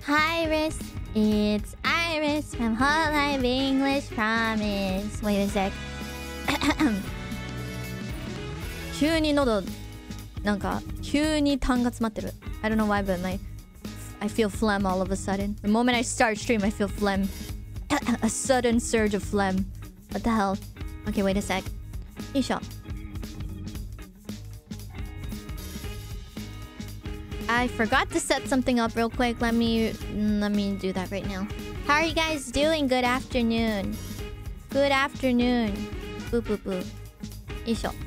Hi, Iris. It's Iris from Hololive English Promise. Wait a sec. 急に喉なんか急に痰が詰まってる。I don't know why, but I feel phlegm all of a sudden. The moment I start stream, I feel phlegm. A sudden surge of phlegm. What the hell? Okay, wait a sec. よいしょ。I forgot to set something up real quick. Let me do that right now. How are you guys doing? Good afternoon. Good afternoon. Boo boo boo. よいしょ。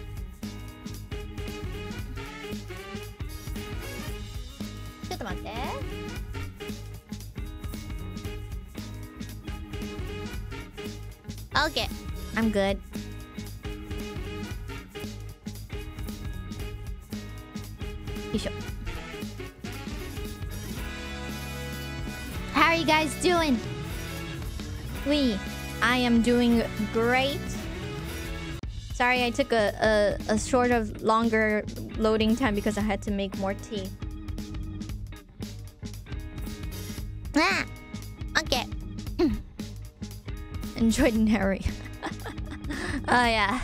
ちょっと待って。Okay, I'm good. Yoいしょ。How are you guys doing? I am doing great. Sorry, I took a sort of longer loading time because I had to make more tea. Ah, okay. Enjoyed Neri. Oh yeah.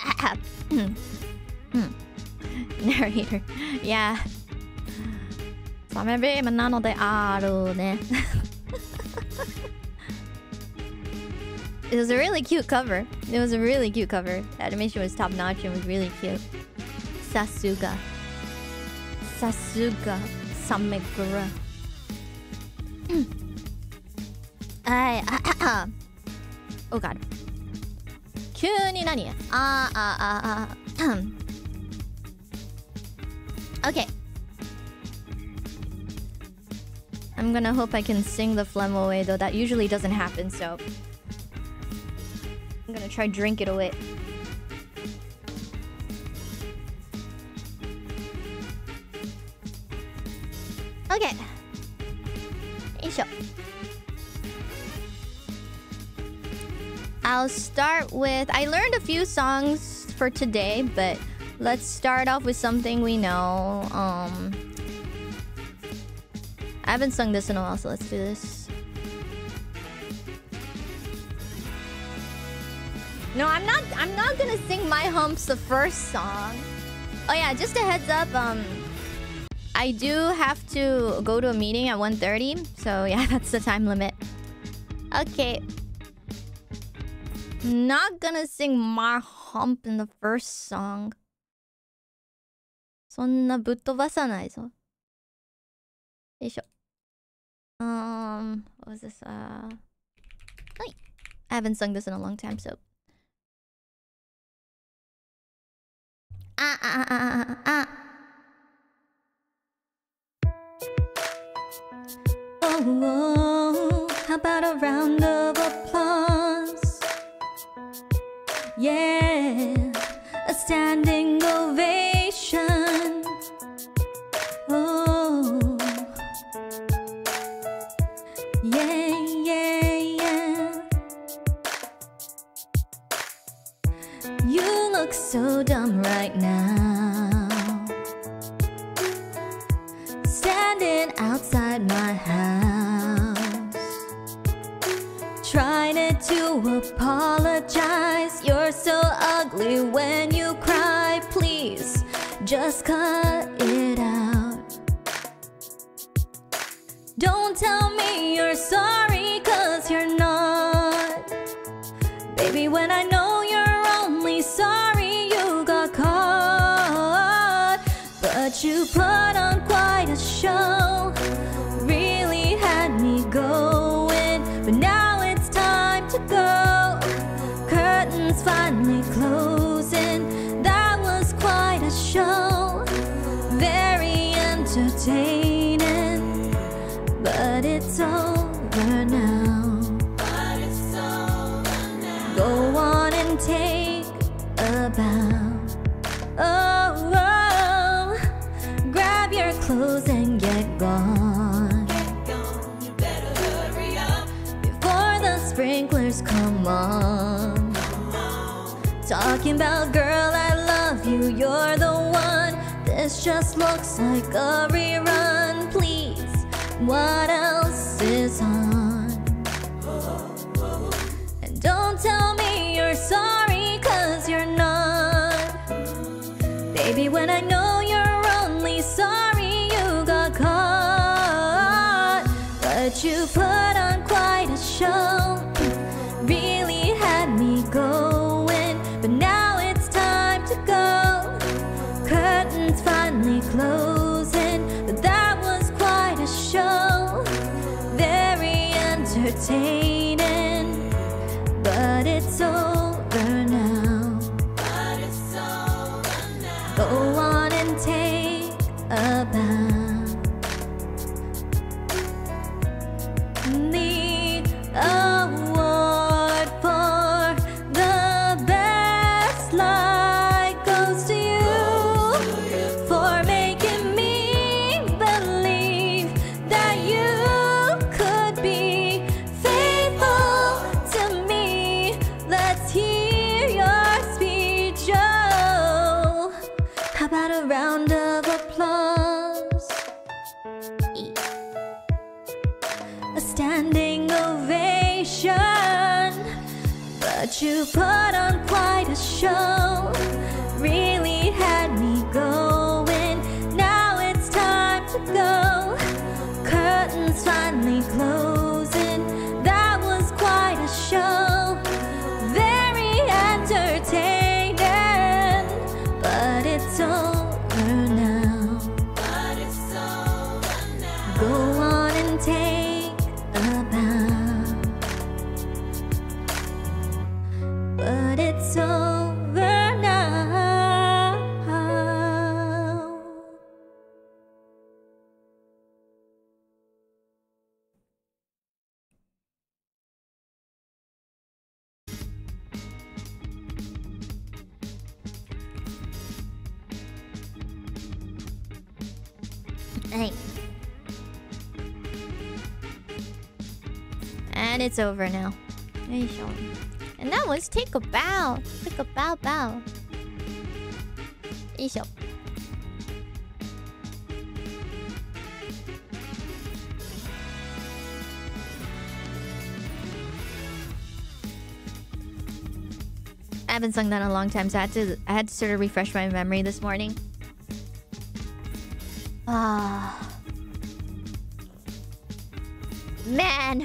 Narrator. Yeah. サメビームなのであるね。It was a really cute cover. It was a really cute cover. The animation was top notch and was really cute. Sasuga. Sasuga. Samegura. Oh god. 急に何Okay. I'm gonna hope I can sing the phlegm away, though that usually doesn't happen, so... I'm gonna try drink it away. Okay. I'll start with... I learned a few songs for today, but let's start off with something we know. I haven't sung this in a while, so let's do this. No, I'm not gonna sing My Humps, the first song. Oh yeah, just a heads up, I do have to go to a meeting at 1:30, so yeah, that's the time limit. Okay. Not gonna sing My Hump in the first song. そんなぶっ飛ばさないぞ。よいしょ。What was this? I haven't sung this in a long time, so. Oh, how about a round of applause? Yeah, a standing ovation. Oh, yeah, yeah, yeah. You look so dumb right now, standing outside my house, trying to apologize. You're so ugly when you cry. Please, just cut it out. Don't tell me you're sorry, 'cause you're not. Baby, when I know you're only sorry you got caught. But you put on quite a show, really had me going. But now it's time to go. Curtains finally closing. That was quite a show, very entertaining. But it's over now. Go on and take a bow. Oh, oh. Grab your clothes and get gone. You better hurry up before the sprinklers come on. Talking about, girl, I love you, you're the one. This just looks like a rerun. Please what else is on. And don't tell me you're sorry, 'cause you're not. Baby, when I know you're only sorry you got caught. But you put on quite a show, really had me going. But now it's time to go, curtains finally closing. But that was quite a show, very entertaining. But it's over now. Go on and take a bow. The award for the best light goes to you, for making me believe that you could be faithful to me. Let's hear your speech. Oh, how about a round of applause? A standing ovation. But you put on quite a show, really had me going. Now it's time to go, curtains finally closing. That was quite a show, very entertaining. But it's over now. Go on and take a bow. But it's over now. Hey. And it's over now. And that was Take a Bow. Take a bow, bow. Isho. I haven't sung that in a long time, so I had to sort of refresh my memory this morning. Ah. Man.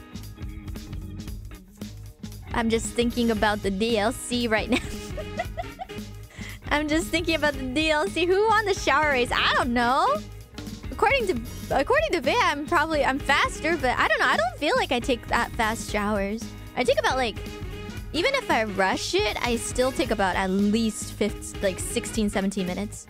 I'm just thinking about the DLC right now. I'm just thinking about the DLC. Who won the shower race? I don't know. According to Bea, I'm faster, but I don't know. I don't feel like I take that fast showers. I take about like, even if I rush it, I still take about at least 16, 17 minutes.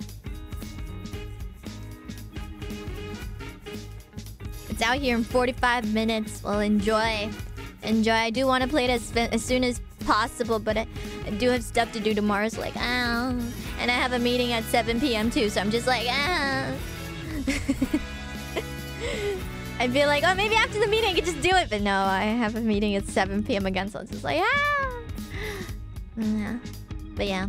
It's out here in 45 minutes. Well, enjoy. Enjoy. I do want to play it as soon as possible, but I do have stuff to do tomorrow, so like, and I have a meeting at 7 p.m. too, so I'm just like, I feel like, oh, maybe after the meeting I could just do it, but no, I have a meeting at 7 p.m. again, so it's just like, yeah. But yeah.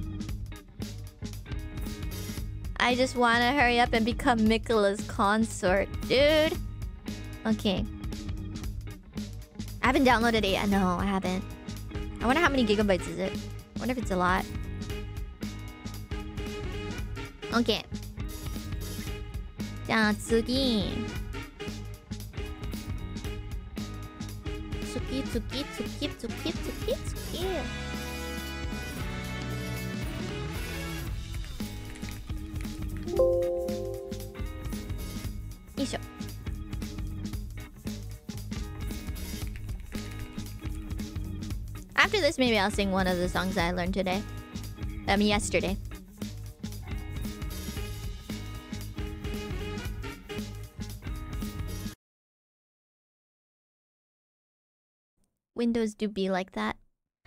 I just want to hurry up and become Mikola's consort, dude. Okay. I haven't downloaded it yet. No, I haven't. I wonder how many gigabytes is it. I wonder if it's a lot. Okay. じゃあ次。次。よいしょ。After this, maybe I'll sing one of the songs I learned today. Yesterday. Windows do be like that.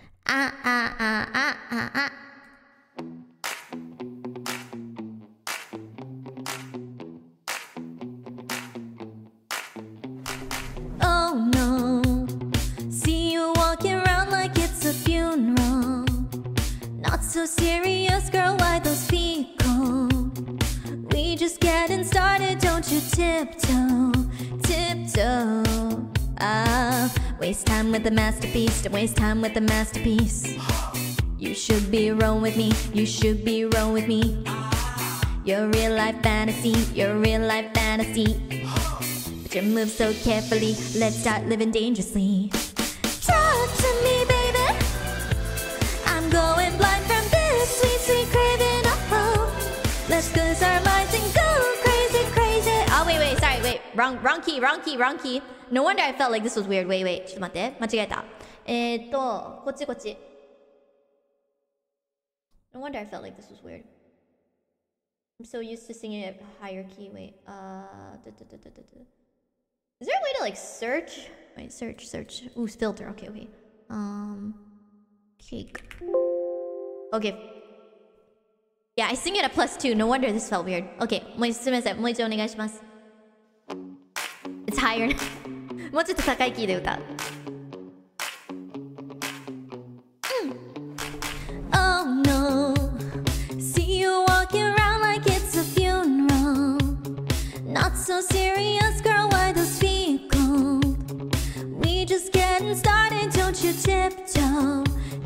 Oh no. See you walking around like it's a funeral. Not so serious, girl, why those feet cold? We just getting started, don't you tiptoe. Waste time with the masterpiece, don't waste time with the masterpiece. You should be rolling with me, you should be rolling with me. You're a real life fantasy, you're a real life fantasy. But you move so carefully, let's start living dangerously. Talk to me, baby. I'm going blind from this sweet, sweet craving. Oh, let's lose our minds and go crazy, crazy. Oh, wait, sorry, wait. Wrong key. No wonder I felt like this was weird. Wait. ちょっと待って。間違えた。こっち。No wonder I felt like this was weird. I'm so used to singing at higher key. Wait, is there a way to like search? Wait, search. Ooh, filter. Okay. Cake. Okay. Yeah, I sing it at +2. No wonder this felt weird. Okay, すみません。もう一度お願いします。It's higher. もうちょっと高いキーで歌う。Oh no. See you walking around like it's a funeral. Not so serious, girl, why those feet cold? We just getting started, don't you tiptoe.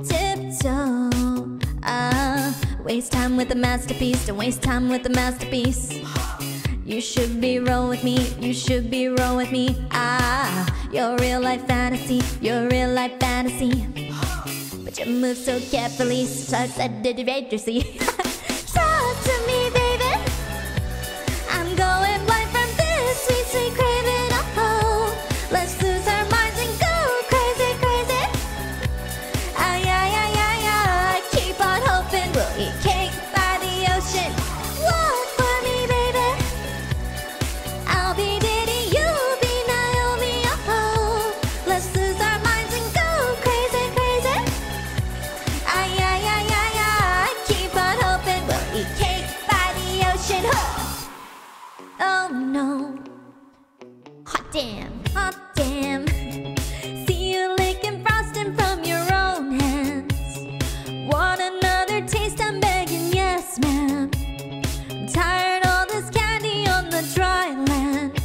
Waste time with the masterpiece, don't waste time with the masterpiece. You should be rolling with me, you should be rolling with me. You're a real life fantasy, you're a real life fantasy. But you move so carefully, so dangerously. Talk to me, baby. I'm going blind from this sweet, sweet craving. Oh, let's lose our minds and go crazy, crazy. Keep on hoping we'll eat cake by the ocean. Walk for me, baby. I'll be Diddy, you'll be Naomi. Oh, let's lose our minds and go crazy, crazy. Keep on hoping we'll eat cake by the ocean. Oh no. Hot damn. See you licking frosting from your own hands. Want another taste? I'm begging, yes, ma'am. I'm tired of all this candy on the dry land.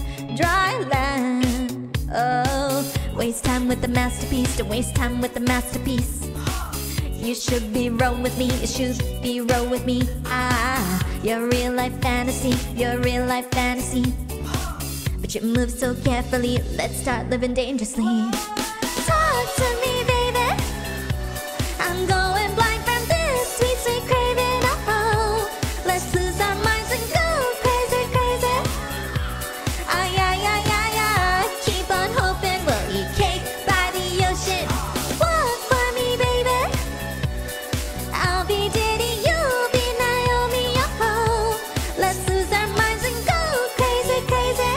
Oh, waste time with the masterpiece, don't waste time with the masterpiece. You should be rolling with me, you should be rolling with me. You're a real life fantasy, you're a real life fantasy. But you move so carefully, let's start living dangerously. Talk to me, baby. I'm going blind from this sweet, sweet craving. Oh, let's lose our minds and go crazy, crazy. Keep on hoping we'll eat cake by the ocean. Walk for me, baby. I'll be Diddy, you'll be Naomi. Oh, let's lose our minds and go crazy, crazy.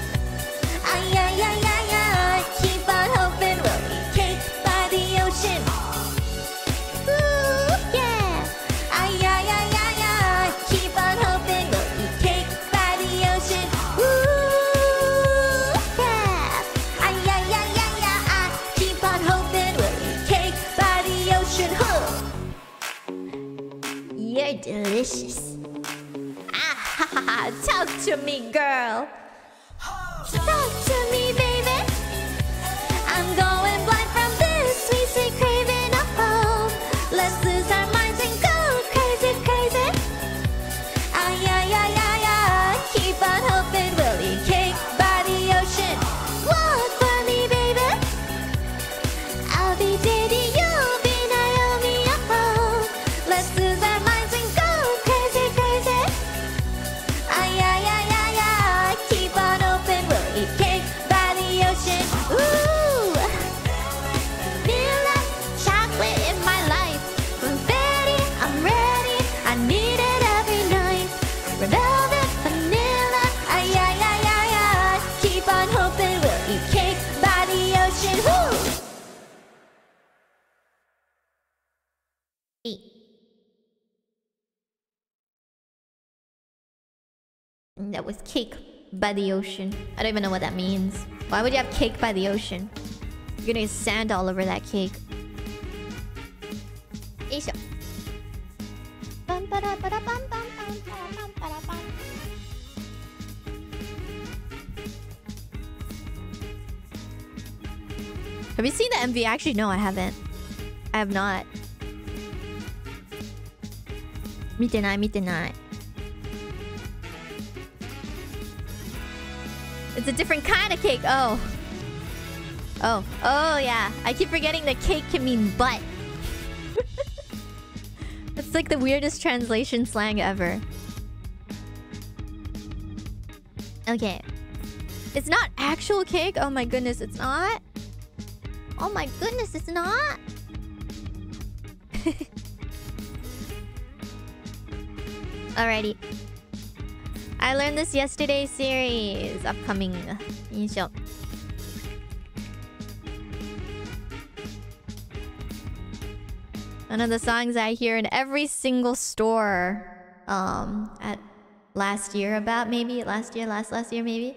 Keep on hoping we'll eat cake by the ocean. Ooh, yeah. Keep on hoping we'll eat cake by the ocean. Ooh, yeah. Keep on hoping we'll eat cake by the ocean. You're delicious. Talk to me, girl. Talk to me, baby. I'm going blind from this sweet, sweet craving. Oh, let's lose our minds and go crazy, crazy. Keep on hoping we'll eat cake by the ocean. Walk for me, baby. I'll be Diddy, you'll be Naomi. Oh, let's lose our minds and go crazy, crazy. Keep on hoping we'll eat cake by the ocean. Ooh, vanilla, chocolate in my life. Confetti, I'm ready. I need it every night. Velvet, vanilla, keep on hoping we'll eat cake by the ocean. Woo! Eat. That was cake by the ocean. I don't even know what that means. Why would you have cake by the ocean? You're gonna get sand all over that cake. Isha. Have you seen the MV? Actually, no, I haven't. I have not. 見てない、見てない。It's a different kind of cake. Oh. Oh. Oh, yeah. I keep forgetting that cake can mean butt. It's like the weirdest translation slang ever. Okay. It's not actual cake? Oh my goodness, it's not? Oh my goodness, it's not? Alrighty. I learned this yesterday series. Upcoming. One of the songs I hear in every single store. At last year about maybe? Last year maybe?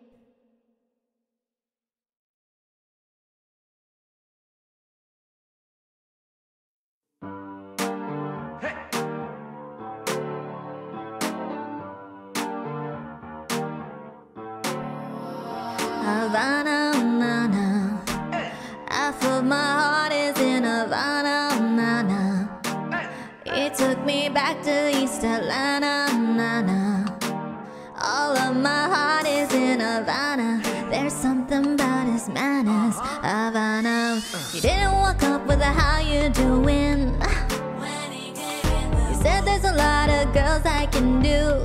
Havana, na, na. I feel my heart is in Havana, na, na. It took me back to East Atlanta, na, na. All of my heart is in Havana. There's something about his manners, Havana. You didn't walk up with a how you doing. You said there's a lot of girls I can do.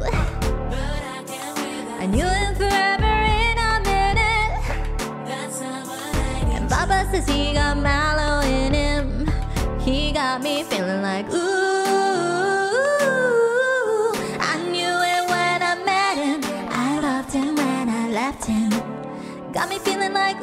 I knew him forever. Papa says he got mallow in him. He got me feeling like ooh. I knew it when I met him. I loved him when I left him. Got me feeling like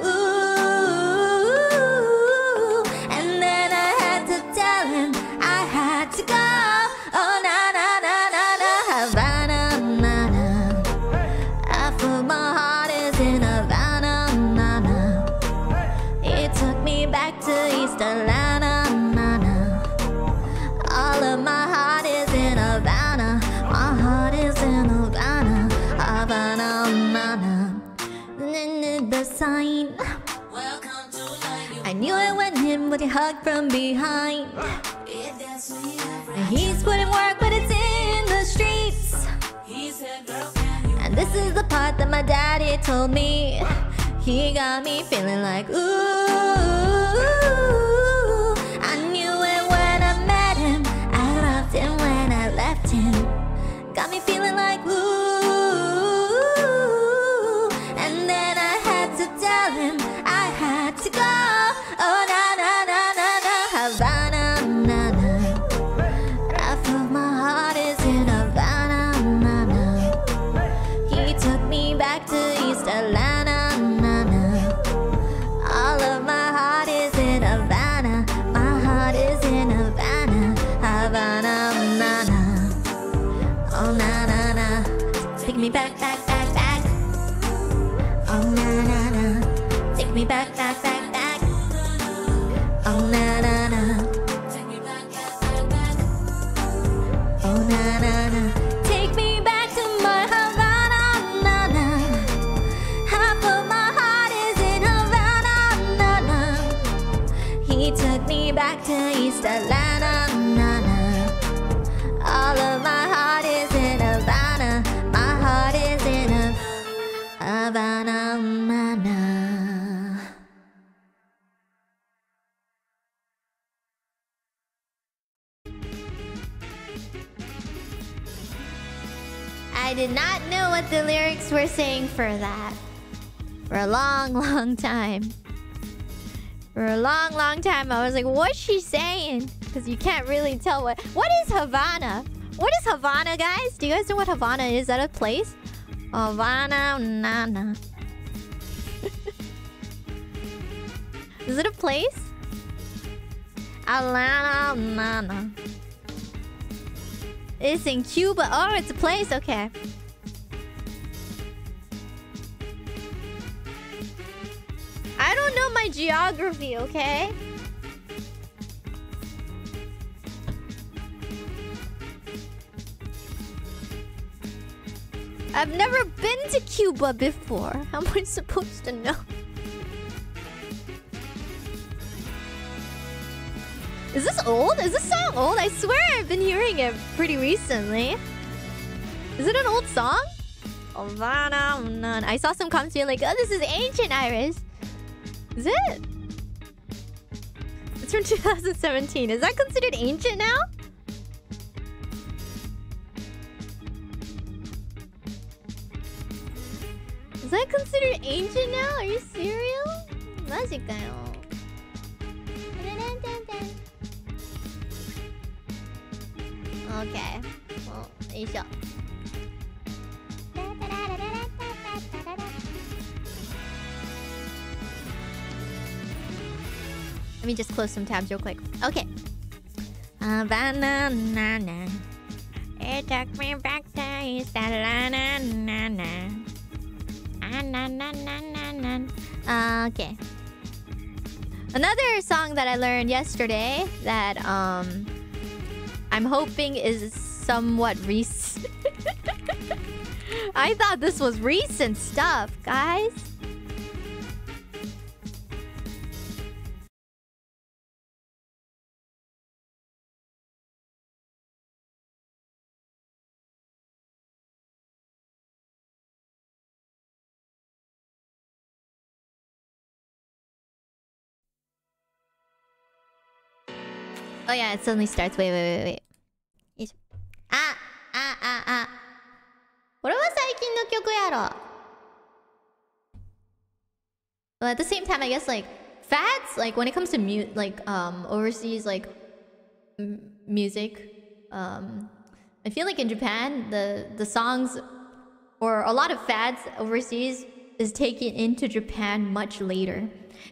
ooh. And then I had to tell him I had to go. Oh na na na na na, Havana, na na. I feel my heart is in Havana, na na. It took me back to East Atlanta, na na. All of my heart is in Havana. My heart is in Havana, Havana, na na. The sign. I knew it when him with a hug from behind. And he's putting work, but it's in the streets. And this is the part that my daddy told me. He got me feeling like ooh. I knew it when I met him. I loved him when I left him. Got me feeling like ooh. And then I had to tell him I had to go. Oh na na na na na, Havana, na na. I feel my heart is in Havana, na na. He took me back to East Atlanta. All of my heart is in Havana. My heart is in Havana, Havana, na na. Oh na na na. Take me back, back, back, back. Oh na na na. Take me back, back, back, back. Oh na na na. Take me back, back, back, back. Oh na na na. Take me back to my Havana, na na. Half of my heart is in Havana, na na. He took me back to East Atlanta, na na. All of my heart is in Havana. My heart is in Havana, na na. I did not know what the lyrics were saying for that. For a long, long time. For a long, long time, I was like, what's she saying? Because you can't really tell what... What is Havana? What is Havana, guys? Do you guys know what Havana is? Is that a place? Havana, na na. Is it a place? Atlanta, na na. It's in Cuba. Oh, it's a place. Okay. I don't know my geography, okay? I've never been to Cuba before. How am I supposed to know? Is this old? Is this song old? I swear I've been hearing it pretty recently. Is it an old song? Oh, I saw some comments being like, oh, this is ancient, Iris. Is it? It's from 2017. Is that considered ancient now? Is that considered ancient now? Are you serious? Magicayo. Okay. Well, Asia. Let me just close some tabs real quick. Okay. Banana. It took me back to East Atlanta. Okay. Another song that I learned yesterday that I'm hoping is somewhat recent. I thought this was recent stuff, guys. Oh yeah, it suddenly starts. Wait. Ah. これは最近の曲やろ. Well, at the same time, I guess like fads, like when it comes to overseas like music, I feel like in Japan the songs or a lot of fads overseas is taken into Japan much later.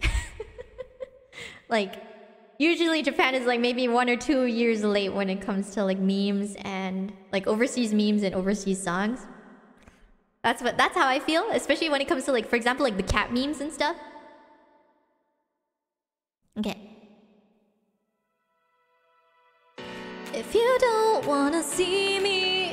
Like usually Japan is like maybe 1 or 2 years late when it comes to like memes and like overseas memes and overseas songs. That's how I feel, especially when it comes to like, for example, like the cat memes and stuff. Okay. If you don't wanna see me,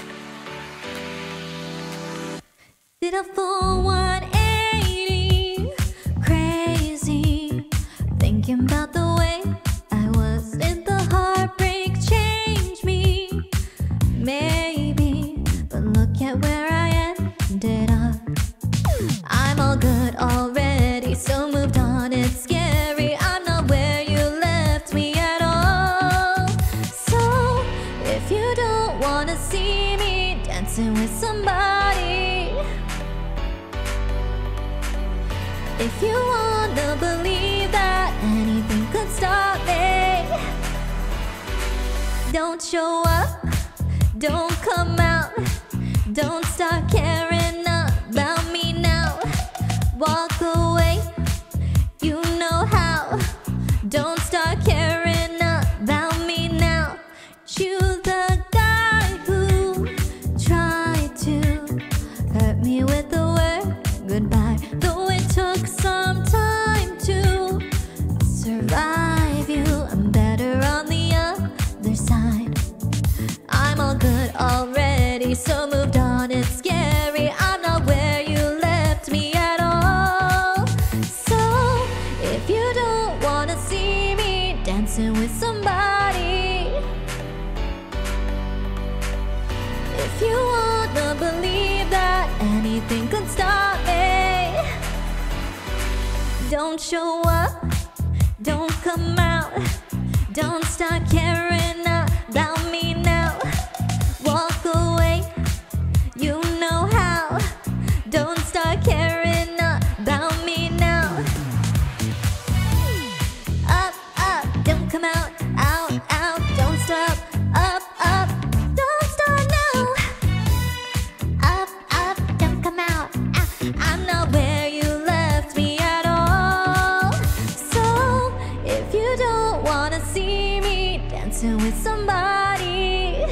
did a full 180, crazy, thinking about the way I was. Did the heartbreak change me? Maybe, but look at where I ended up. I'm all good already, so moved on. It's scary, I'm not where you left me at all. So, if you don't wanna see me dancing with somebody, if you wanna believe that anything could stop me, don't show up, don't come out, don't start caring about me now. Walk away, you know how. Don't start caring about me now. You the guy who tried to hurt me with the word goodbye, though it took some time to survive you. I'm better on the other side. I'm all good already, so moved on. It's scary, I'm not where you left me at all. So if you don't wanna see me dancing with somebody, if you wanna believe that anything could stop me, don't show up, don't come out, don't start caring about me now. Walk away, you know how. Don't start caring about me now. Up, don't come out, out, don't stop. Up, don't start now. Up, don't come out, I'm not where you left me at all. So, if you don't wanna see me dancing with somebody,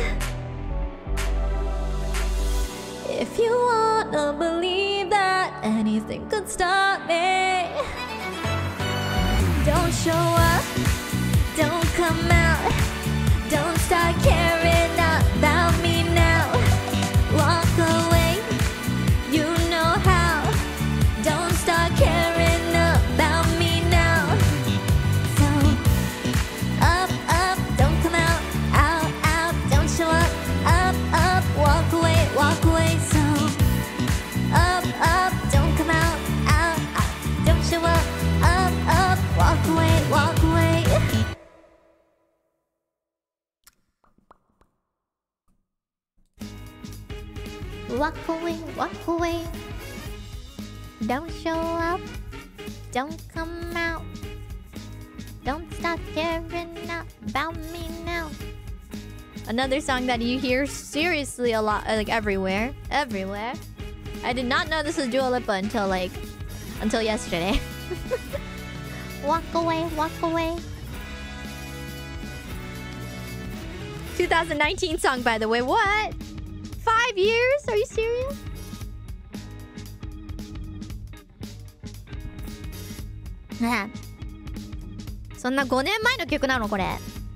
if you wanna believe that anything could stop me, don't show up, don't come out, don't start caring about me now. Walk away, you know how. Don't start caring about me now. So, up, Walk away, walk away. Don't show up. Don't come out. Don't stop caring about me now. Another song that you hear seriously a lot, like everywhere. Everywhere. I did not know this was Dua Lipa until yesterday. Walk away, walk away. 2019 song, by the way. What? 5 years? Are you serious? Nah. そんな5年前の曲なのこれ。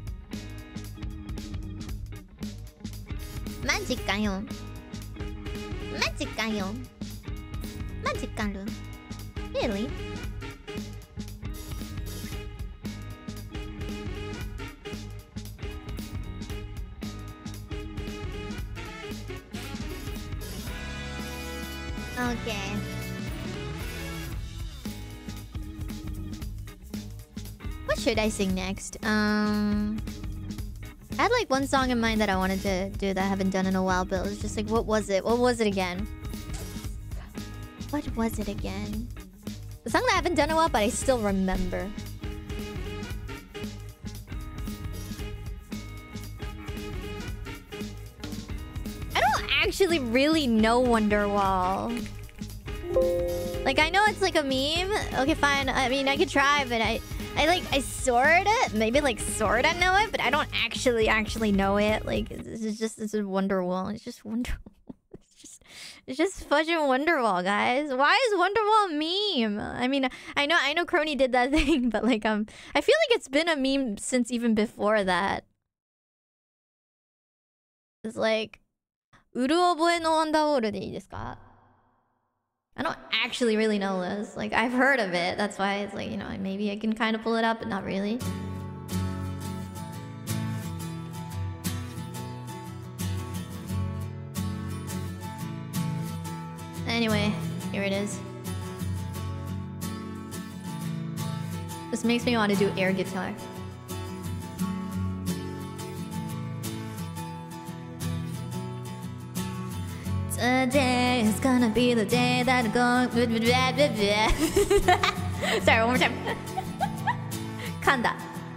マジかよ。マジかよ。マジかる。Really? Okay. What should I sing next? I had like one song in mind that I wanted to do that I haven't done in a while, but it was just like, what was it? What was it again? What was it again? The song that I haven't done in a while, but I still remember. I don't actually really know Wonderwall. Like, I know it's like a meme. Okay, fine. I mean, I could try, but I sorta, maybe like sorta know it, but I don't actually know it. Like, it's a Wonderwall. It's just Wonderwall. It's just fucking Wonderwall, guys. Why is Wonderwall a meme? I mean, I know Crony did that thing, but like, I feel like it's been a meme since even before that. It's like, うる覚えのワンダーウォールでいいですか? I don't actually really know this. Like, I've heard of it. That's why it's like, you know, maybe I can kind of pull it up, but not really. Anyway, here it is. This makes me want to do air guitar. Today is gonna be the day that I'm going. Sorry, one more time. Kanda.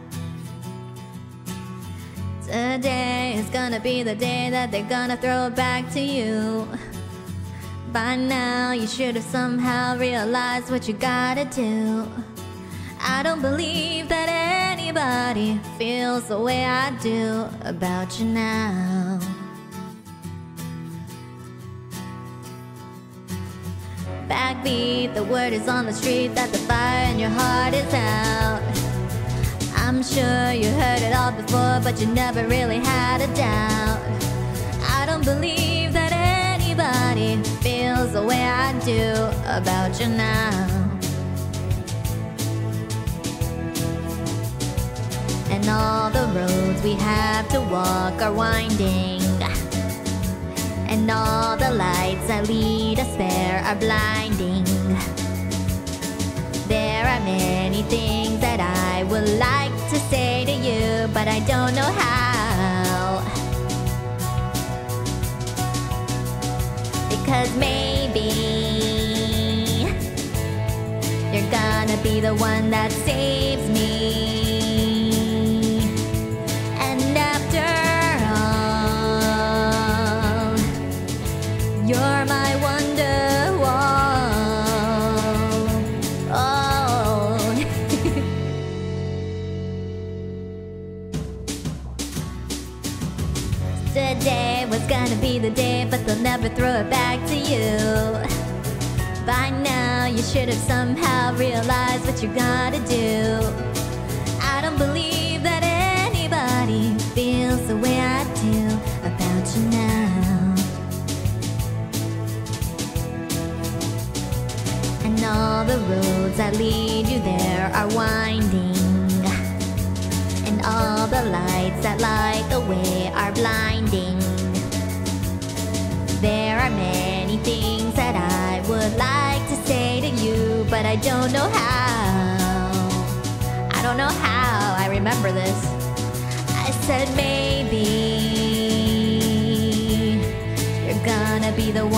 Today is gonna be the day that they're gonna throw it back to you. By now, you should have somehow realized what you gotta do. I don't believe that anybody feels the way I do about you now. Backbeat, the word is on the street that the fire in your heart is out. I'm sure you heard it all before, but you never really had a doubt. I don't believe that anybody feels the way I do about you now. And all the roads we have to walk are winding, and all the lights that lead us there are blinding. There are many things that I would like to say to you, but I don't know how. Because maybe you're gonna be the one that saves me. And after all, you're my Wonderwall. Oh. Today was gonna be the day, but they'll never throw it back to you. By now, you should have somehow realized what you gotta do. I don't believe that anybody feels the way I do about you now. And all the roads that lead you there are winding, and all the lights that light the way are blinding. There are many things that I would like to say to you, but I don't know how. I don't know how. I remember this. I said maybe you're gonna be the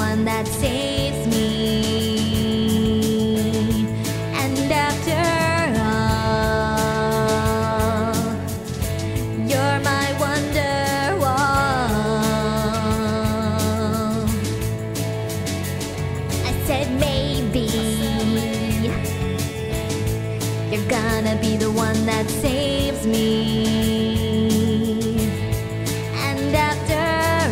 gonna be the one that saves me. And after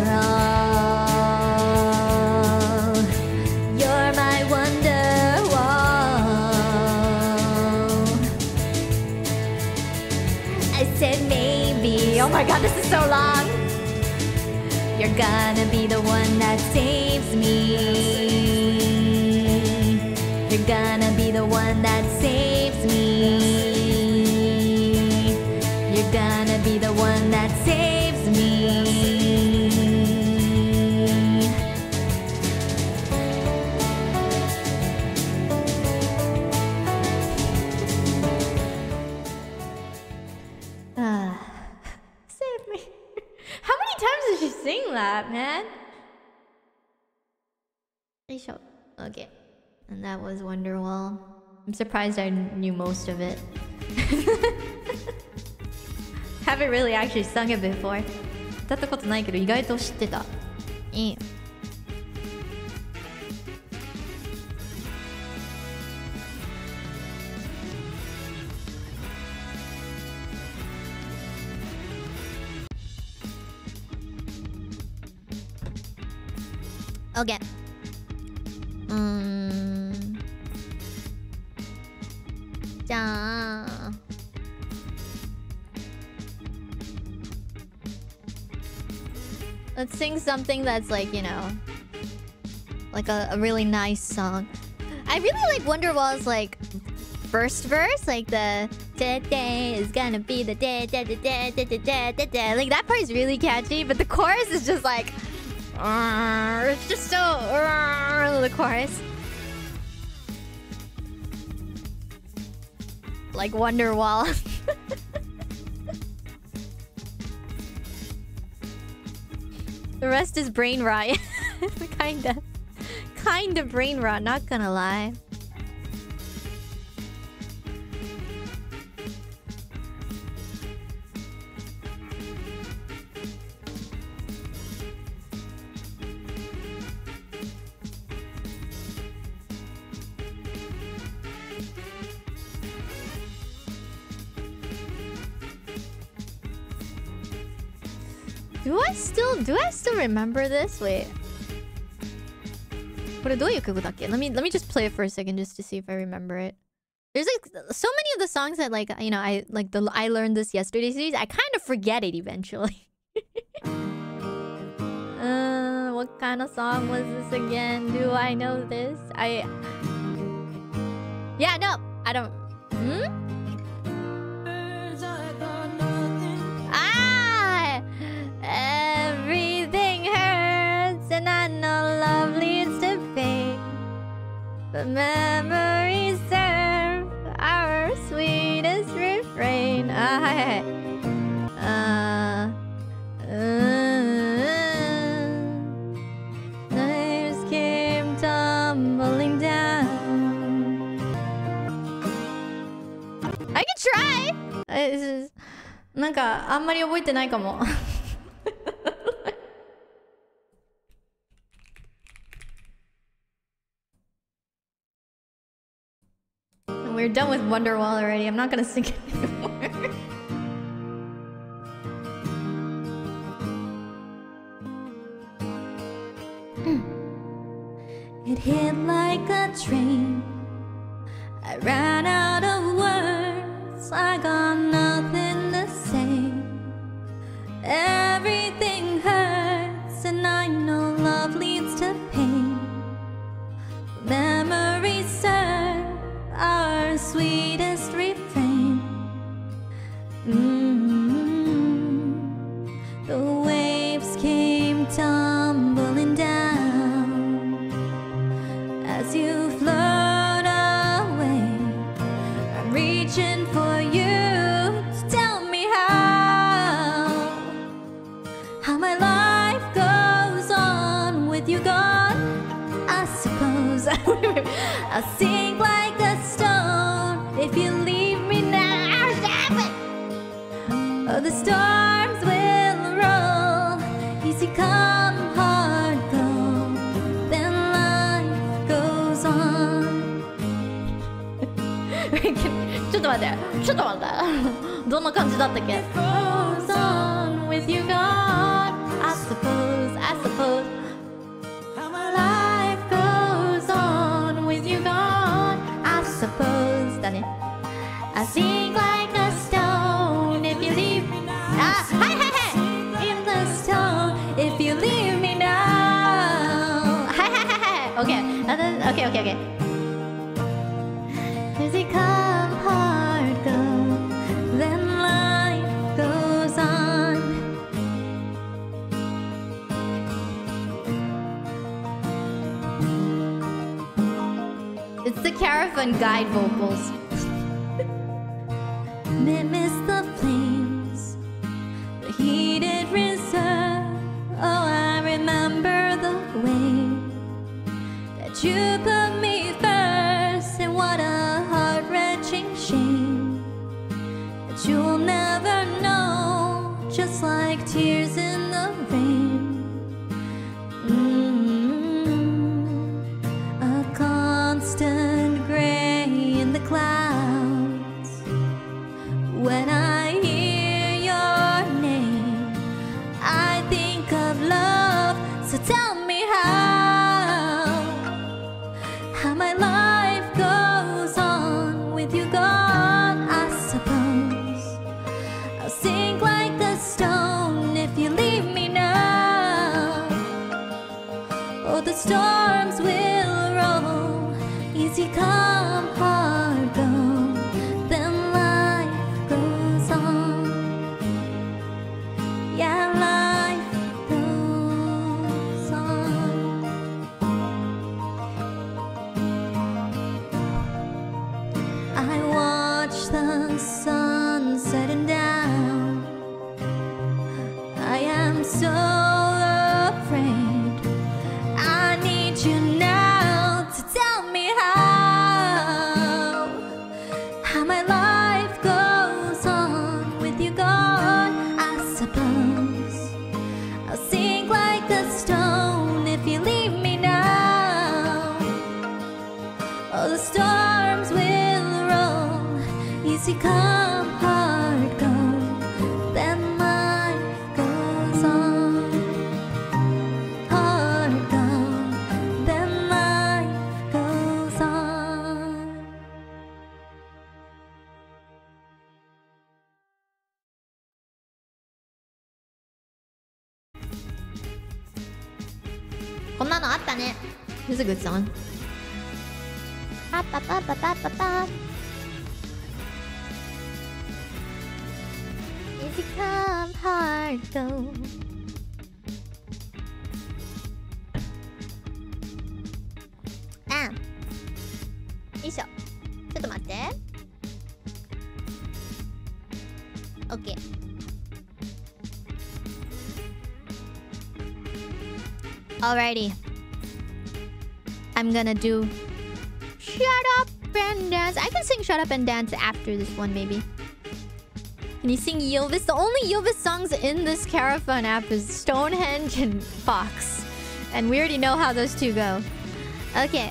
all, you're my wonderwall. I said maybe. Oh my god, this is so long. You're gonna be the one that saves me. You're gonna be the one that saves me. You're gonna be the one that saves me. Save me. How many times did she sing that, man? Okay. And that was Wonderwall. I'm surprised I knew most of it. Haven't really actually sung it before. 歌ったことないけど意外と知ってた。いい。Okay. Let's sing something that's like, you know, like a really nice song. I really like Wonderwall's like first verse, like the today is gonna be the day, da, da, da, da, da, da, da, da. Like that part is really catchy, but the chorus is just like it's just so the chorus. Like Wonderwall. The rest is brain rot. Kinda brain rot, not gonna lie. Do I still remember this? Wait. Let me just play it for a second just to see if I remember it. There's like so many of the songs that like, you know, I learned this yesterday series. I kind of forget it eventually. What kind of song was this again? Do I know this? Yeah, no, I don't. Everything hurts and I know love leads to pain, but memories serve our sweetest refrain. Lives came tumbling down. I can try! This is... なんかあんまり覚えてないかも。We're done with Wonderwall already. I'm not gonna sing it anymore. It hit like a train. I ran out of words. I got nothing to say. Everything hurts, and I know love leads to pain. Memories serve our sweetest refrain. The waves came tumbling down as you float away. I'm reaching for you to tell me how my life goes on with you gone. I suppose I'll sing like a stone if you leave me now. Oh, the storms will roll, easy come, hard go, then life goes on. ちょっと待って、 ちょっと待ってどんな感じだったっけ Goes on with you gone I suppose How my life goes on with you gone I suppose だね I sink like a stone if you leave me now はいはいはい In the stone if you leave me now はいはいはいはい OK Does it come hard go Then life goes on It's the Caravan guide vocals Miss the flames The heated reserve Oh, I remember the way That you put me first And what a heart-wrenching shame That you'll never know Just like tears in the rain A constant gray in the clouds When I hear your name I think of love So tell me how my life goes on with you gone I suppose I'll sink like a stone if you leave me now Oh, the storms will roll Easy come, hard go Then life goes on Yeah, life goes on I watch the sun setting down I am so afraid I need you now to tell me how my life goes on with you gone I suppose I'll sink like a stone if you leave me now Oh, the storms will roll Easy come, hard go Then life goes on Hard go Then life goes onこんなのあったね This is a good song Pa pa pa pa pa pa pa Easy come, hard go よいしょちょっと待って OK Alrighty I'm gonna do Shut Up and Dance I can sing Shut Up and Dance after this one maybe Can you sing Ylvis? The only Ylvis songs in this Caravan app is Stonehenge and Fox And we already know how those two go Okay,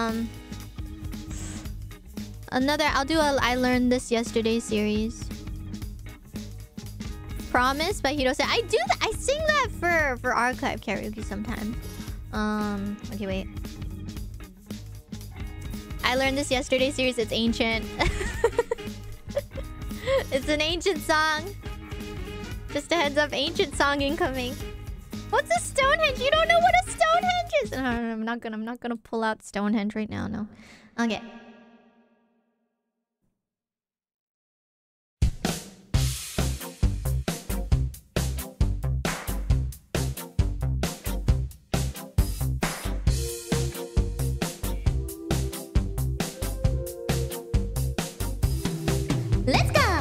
another, I'll do a I Learned This Yesterday series. Promise by Hirose. I do that. I sing that for archive karaoke sometimes. Okay, wait. I Learned This Yesterday series. It's ancient. It's an ancient song. Just a heads up, ancient song incoming. What's a Stonehenge? You don't know what a Stonehenge is. No, I'm not gonna pull out Stonehenge right now. No. Okay. Let's go.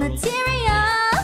material.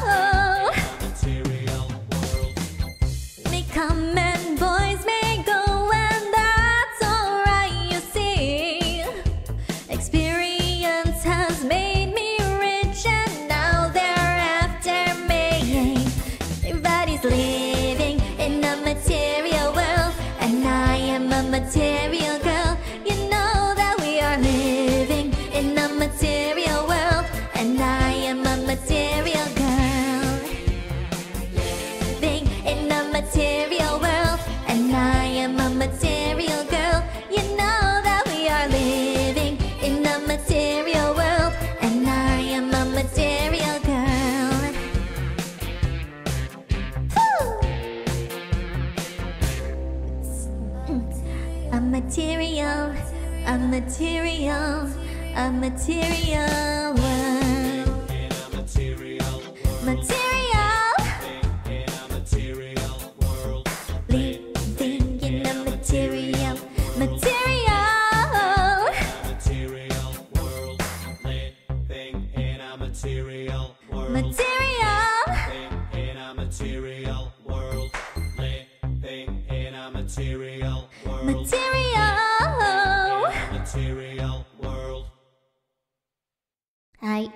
May come and boys may go, and that's alright, you see. Experience has made me rich, and now they're after me. Everybody's living in a material world, and I am a material girl. You know that we are living in a material world, and I am a material girl. Living in a material world, and I am a material girl. You know that we are living in a material world, and I am a material girl. A material, a material, a material world. Material, living in a material, material. Material. Hi.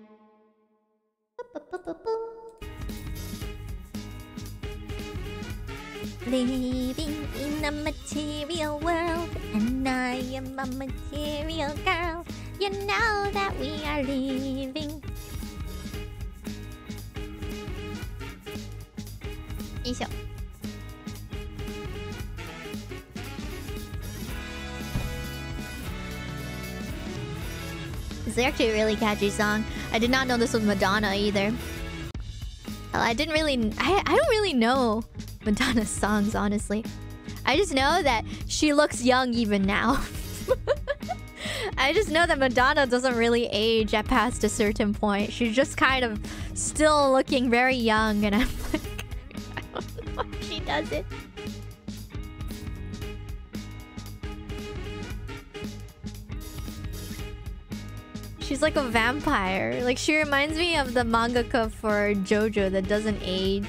Living in a material world, and I am a material girl. You know that we are living. よいしょ。It's actually a really catchy song. I did not know this was Madonna either. I don't really know Madonna's songs, honestly. I just know that she looks young even now. I just know that Madonna doesn't really age at past a certain point. She's just kind of still looking very young, and I'm like, I don't know why she does it. She's like a vampire. Like, she reminds me of the mangaka for JoJo that doesn't age.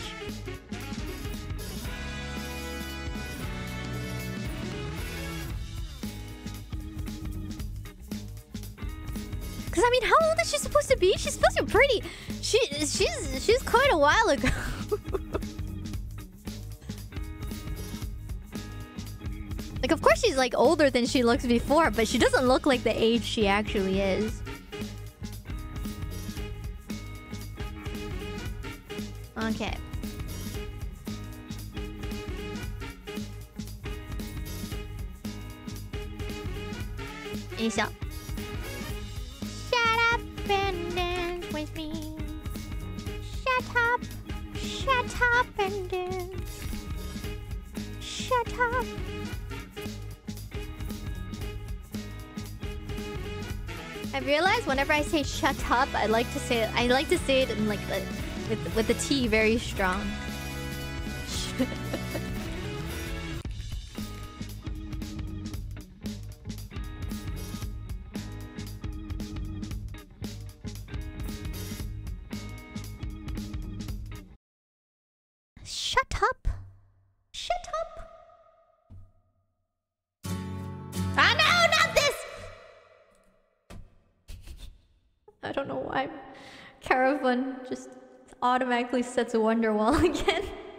Cause I mean, how old is she supposed to be? She's supposed to be pretty. She's quite a while ago. Like, of course she's like older than she looks before, but she doesn't look like the age she actually is. Okay. Shut up and dance with me. Shut up and dance. Shut up. I've realized whenever I say shut up, I like to say it in like the with the T very strong. Shut up. Shut up. Ah, no, not this! I don't know why Caravan just automatically sets a Wonderwall again.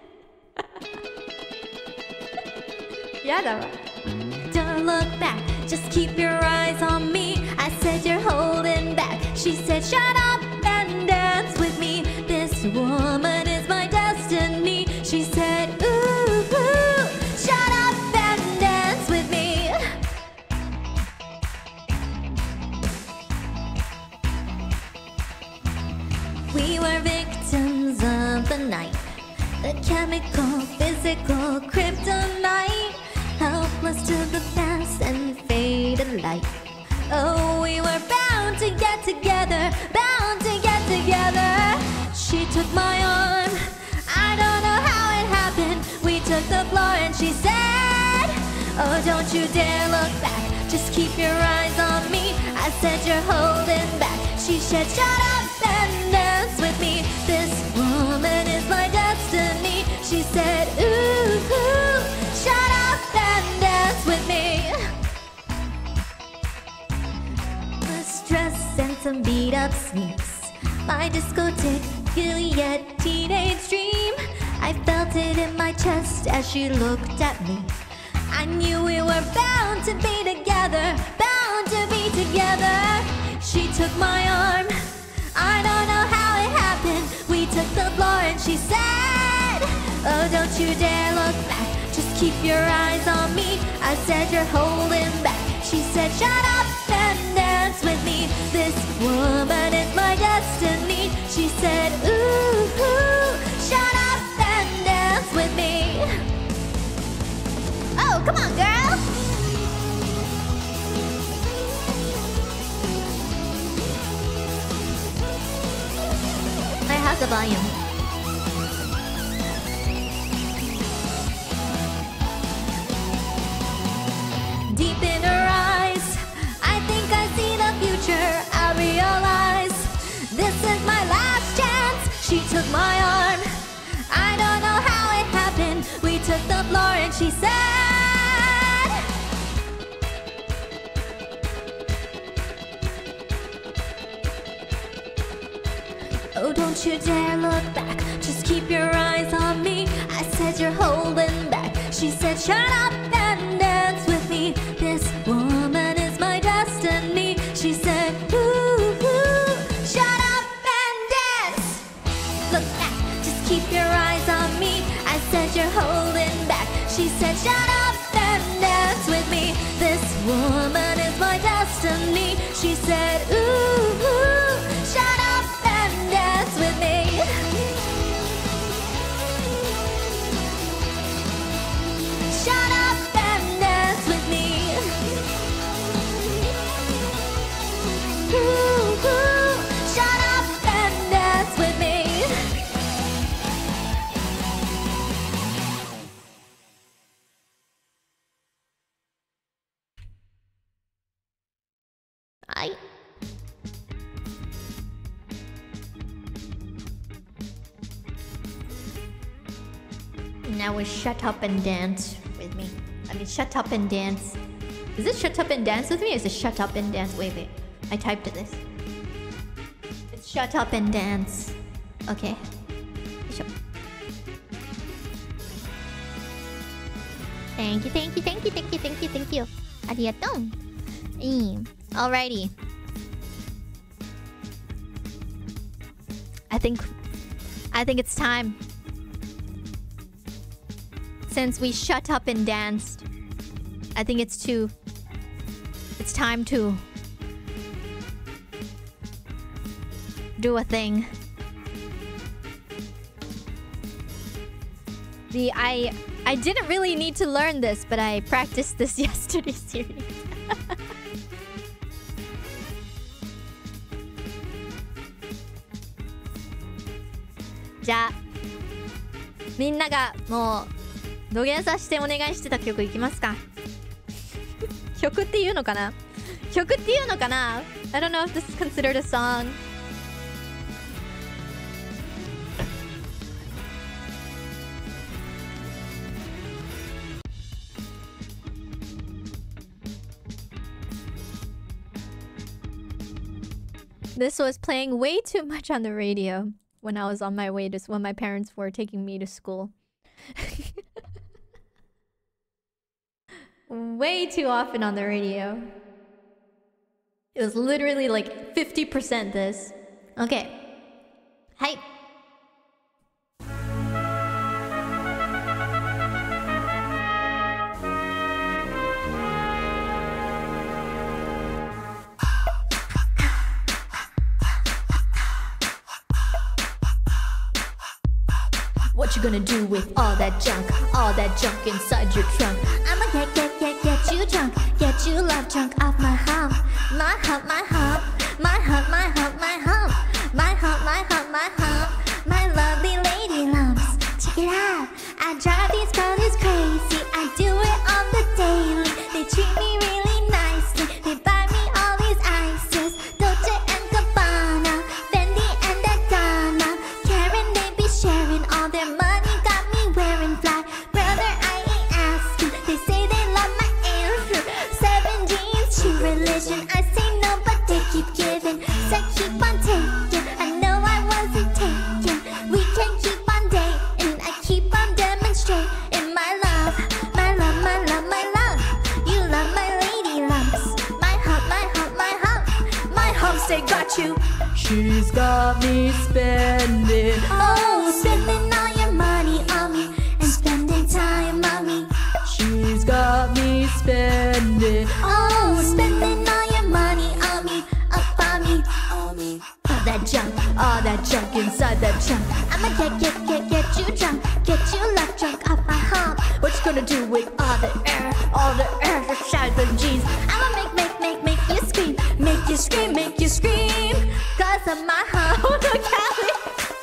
Yeah, that right. Don't look back, just keep your eyes on me. I said you're holding back. She said shut up and dance with me. This woman is my destiny. She said ooh, ooh, shut up and dance with me. We were victims of the night, the chemical, physical kryptonite, helpless to the past and faded light. Oh, we were bound to get together, bound to get together. She took my arm, I don't know how it happened. We took the floor and she said, oh, don't you dare look back, just keep your eyes on me. I said you're holding back. She said shut up and dance with me. This woman is my destiny. She said, ooh, shut up and dance with me. This dress and some beat-up sneaks, my discotheque Juliet teenage dream. I felt it in my chest as she looked at me. I knew we were bound to be together, bound to be together. She took my arm, I don't know how it happened. We took the floor and she said, oh, don't you dare look back, just keep your eyes on me. I said, you're holding back. She said, shut up and dance with me. This woman is my destiny. She said, ooh, shut up and dance with me. Oh, come on, girl. I have the volume. Deep in her eyes, I think I see the future. I realize this is my last chance. She took my arm, I don't know how it happened. We took the floor and she said, oh, don't you dare look back, just keep your eyes on me. I said, you're holding back. She said, shut up and dance with me. This woman is my destiny. She said, ooh, shut up and dance. Look back, just keep your eyes on me. I said, you're holding back. She said, shut up and dance with me. This woman is my destiny. She said, ooh, shut up and dance with me. Shut up and dance with me. Ooh, shut up and dance with me. Now it's shut up and dance with me. I mean, shut up and dance. Is it shut up and dance with me? Or is it shut up and dance? Wait. I typed this. It's shut up and dance. Okay. Sure. Thank you. Arigatou. Alrighty. I think it's time. Since we shut up and danced, I think it's time to do a thing. I didn't really need to learn this, but I practiced this yesterday series. じゃあみんながもう土下座してお願いしてた曲いきますか。曲っていうのかな I don't know if this is considered a song. This was playing way too much on the radio when I was on my way to when my parents were taking me to school. Way too often on the radio. It was literally like 50% this. Okay. Hi. What you gonna do with all that junk inside your trunk? I'ma get you drunk, get you love drunk off my hump, my hump, my hump, my hump, my hump, my hump, my hump, my hump, my hump, my lovely lady lumps. Check it out, I drive these brothers crazy, I do it on the daily. They treat me really nicely, they buy me all these ices, Dolce and Gabbana, Fendi say got you. She's got me spending. Oh, spending all your money on me and spending time on me. She's got me spending. Oh, spending all your money on me, up on me, on me. All that junk inside that trunk. I'ma get you drunk, get you love drunk off my hump. What you gonna do with all the air inside the jeans? I'ma make you scream, make you scream, make you scream. Cause of my hump, look at me.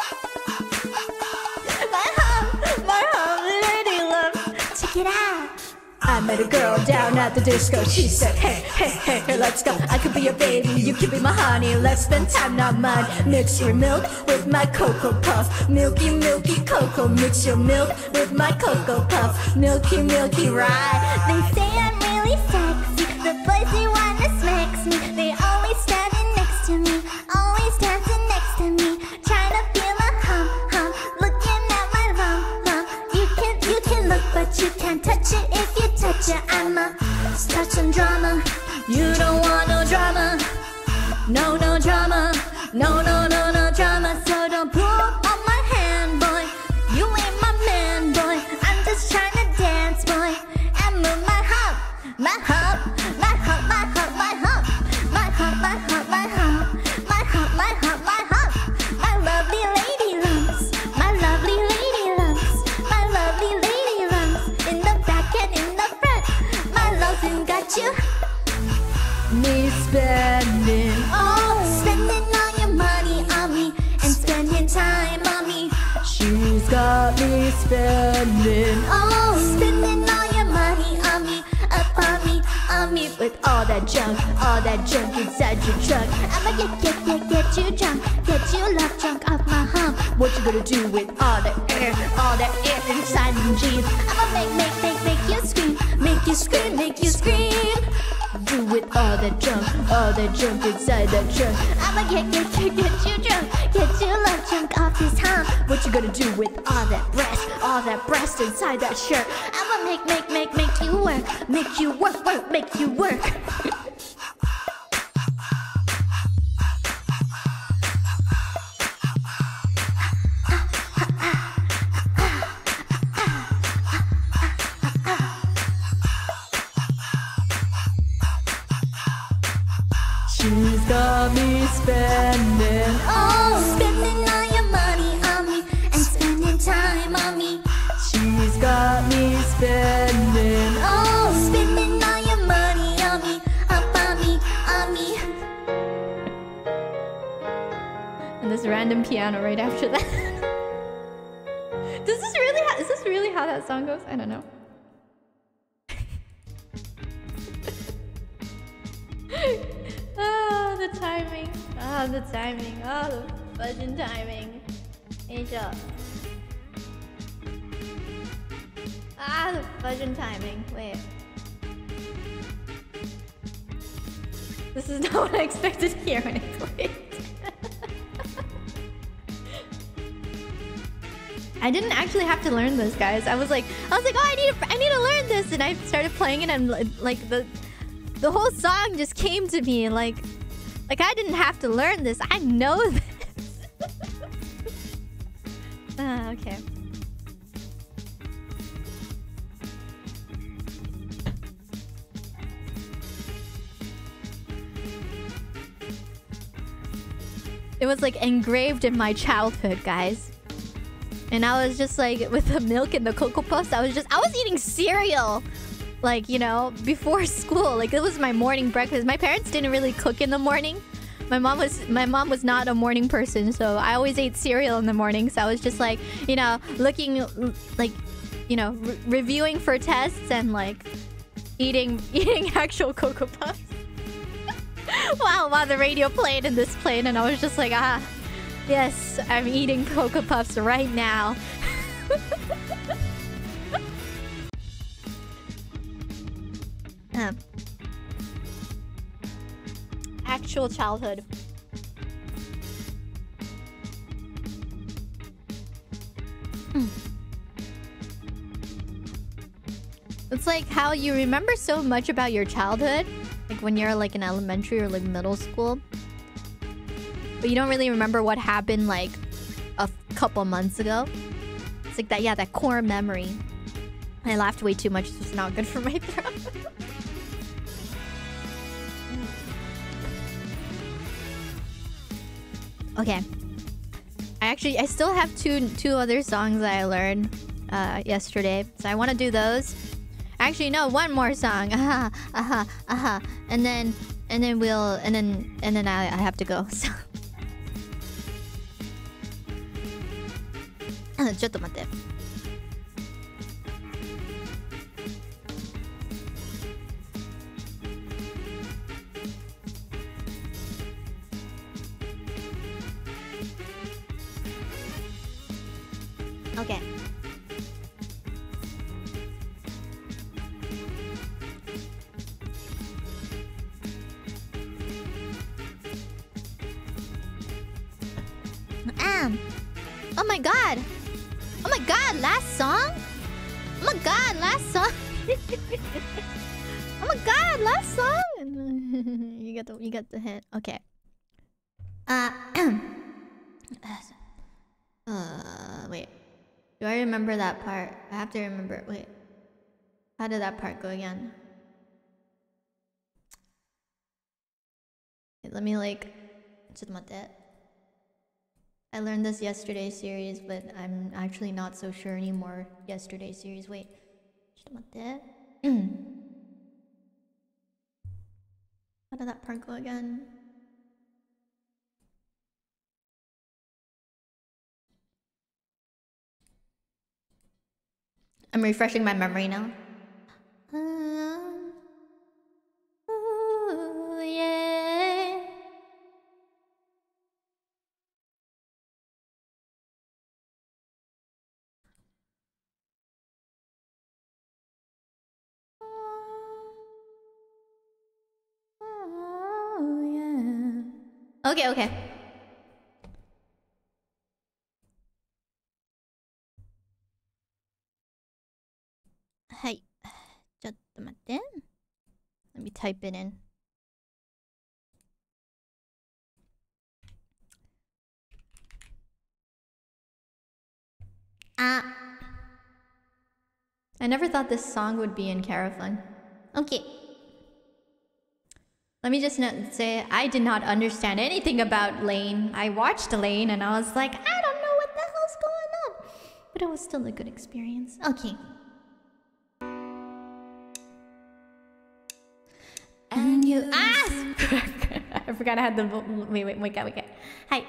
My hump, lady love. Check it out. I met a girl down at the disco. She said, hey, hey, hey, hey, let's go. I could be your baby, you could be my honey. Let's spend time, not mine. Mix your milk with my Cocoa Puff. Milky, milky cocoa. Mix your milk with my Cocoa Puff. Milky, milky ride. They say I'm really sexy. The boys they wanna smack me. They always standing next to me, always dancing next to me, trying to feel my hump, looking at my lump. You can look, but you can't touch it. If you touch it, I'ma start some drama. You don't want no drama. No, no drama. No, no, no, no drama. So don't pull on my hand, boy. You ain't my man, boy. I'm just trying to dance, boy, and move my hump, my hump, my hump, my hump, my hump, my hump, my hump, my hump, my hump, my hump, my hump. My lovely lady lumps, my lovely lady lumps, my lovely lady lumps. In the back and in the front, my loving got you. Me spending. Oh, spending all your money on me and spending time on me. She's got me spending. Oh, spending all your money on me, up on me, with all that junk inside your trunk. I'ma get you drunk, get you love drunk off my hump. What you gonna do with all that air inside your jeans? I'ma make you scream, make you scream, make you scream. Do with all that junk inside that trunk. I'ma get you drunk, get you love drunk off this hump. What you gonna do with all that breast inside that shirt? I'ma make you work, make you work, make you work. She's got me spending. Oh, spending all your money on me and spending time on me. She's got me spending. Oh, spending all your money on me, up on me, on me. And this random piano right after that. Is this really how that song goes? I don't know. Oh, the timing. Oh, the timing. Oh, the fudging timing. Asia. Ah, the fudging timing. Wait. This is not what I expected to hear when I played. I didn't actually have to learn this, guys. I was like, oh, I need to learn this, and I started playing it, and like the whole song just came to me, like I didn't have to learn this. I know this. Okay. It was like engraved in my childhood, guys. And I was just like, with the milk and the Cocoa Puffs, I was eating cereal, like, you know, before school. Like, it was my morning breakfast. My parents didn't really cook in the morning. My mom was not a morning person, so I always ate cereal in the morning. So I was just like, you know, looking, like, you know, reviewing for tests and like eating actual Cocoa Puffs. while the radio played and this played, and I was just like, ah, yes, I'm eating Cocoa Puffs right now. Actual childhood. It's like how you remember so much about your childhood, like when you're like in elementary or like middle school, but you don't really remember what happened like a couple months ago. It's like that, yeah, that core memory. I laughed way too much, so it's not good for my throat. Okay. I still have two other songs that I learned yesterday, so I want to do those. Actually, no, one more song. And then I have to go. So. ちょっと待って。Okay. Oh my god! Oh my god, last song? Oh my god, last song! Oh my god, last song! you got the hint. Okay. Wait. Do I remember that part? I have to remember. Wait. How did that part go again? Wait, let me like... I learned this yesterday series, but I'm actually not so sure anymore. Yesterday series. Wait. How did that part go again? I'm refreshing my memory now. Oh, yeah. Oh, yeah. Okay, okay. Hi. ちょっと待って。Let me type it in. I never thought this song would be in Carafun. Okay. Let me just say, I did not understand anything about Lane. I watched Lane and I was like, I don't know what the hell's going on. But it was still a good experience. Okay. And you I forgot I had the wait. Hi.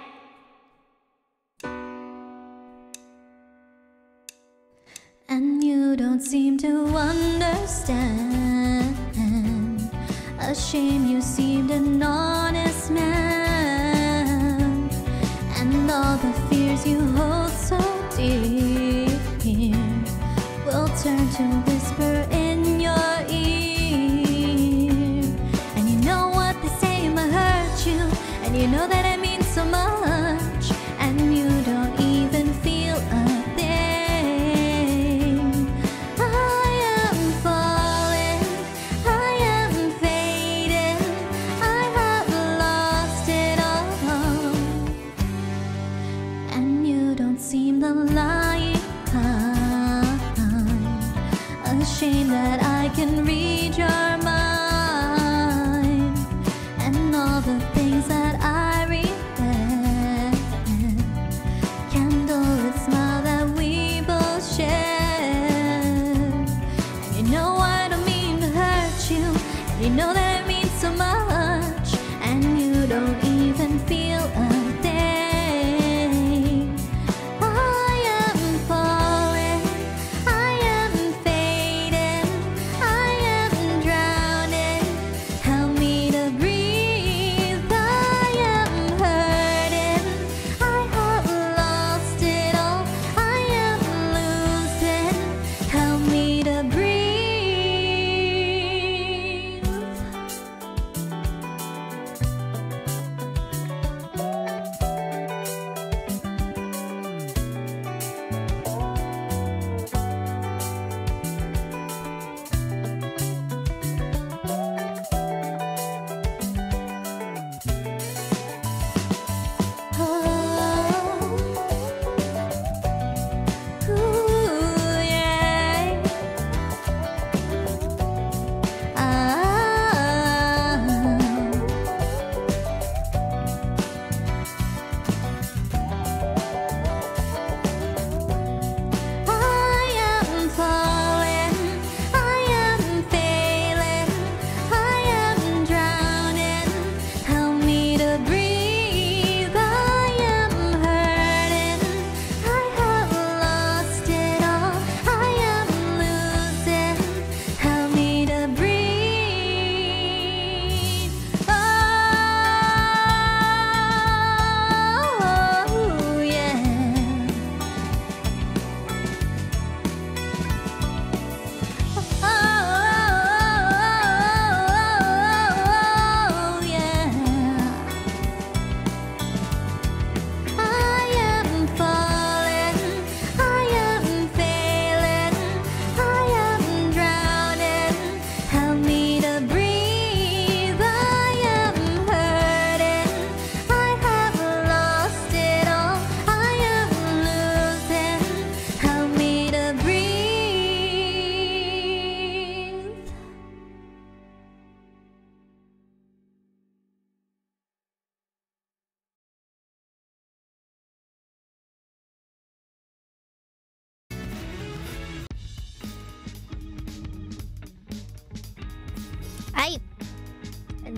And you don't seem to understand. A shame you seemed an honest man. And all the fears you hold so dear will turn to whisper in your ear. And you know what they say might hurt you, and you know that I mean so much, and you don't even feel a thing. I am falling, I am fading, I have lost it all, and you don't seem the lying kind. Ashamed that I can read your mind, and all the things that I regret.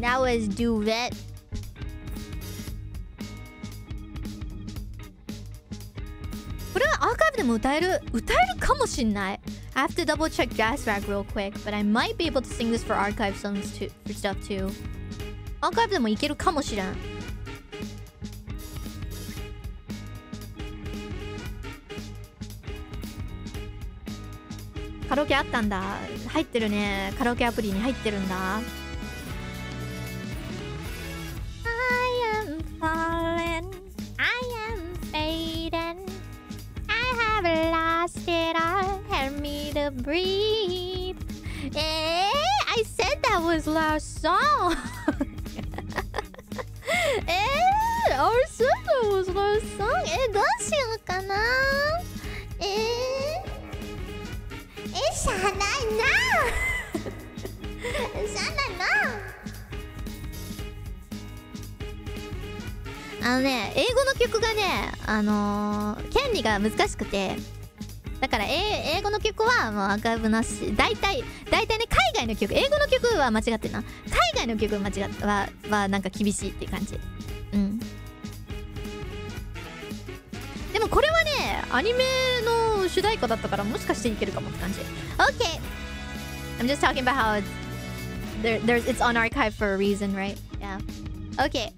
That was Duvet. But archive でも歌えるかもしんない。I have to double check Jazz Rag real quick, but I might be able to sing this for archive songs too, for stuff too. Archive でもいけるかもしれん。カラオケあったんだ。入ってるね。カラオケアプリに入ってるんだ。I am falling, I am fading, I have lost it all, help me to breathe. I said that was last song. I said that was last song. どうしようかな。しゃあないな。しゃあないな。英語の曲がね、権利が難しくて、だから英語の曲はもうアーカイブなし。大体ね、海外の曲、英語の曲は間違ってんな。海外の曲はなんか厳しいっていう感じ。うん。でもこれはね、アニメの主題歌だったからもしかしていけるかもって感じ。Okay. I'm just talking about how it's on archive for a reason, right? Yeah. Okay.